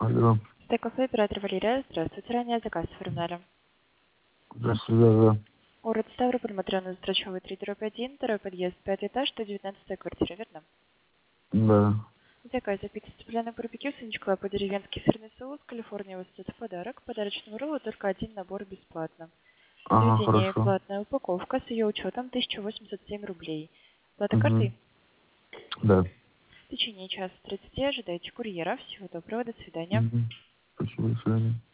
Алло. Кафе, оператор Валерия. Здравствуйте. Ранее заказ оформляли. Здравствуйте, да. Город Ставрополь, Матрёна Здрачёвой, 3/1, второй подъезд, 5-й этаж, 119-я квартира, верно? Да. Заказ записан цыпленок барбекю, сыничка по-деревенски сырный соус, Калифорния вас ждет в подарок. Подарочному роллу только один набор бесплатно. Ага, Заведение хорошо. платная упаковка с ее учетом 1087 рублей. Плата Угу. картой? Да. В течение часа 30 ожидайте курьера. Всего доброго, до свидания. Угу. Спасибо, до свидания.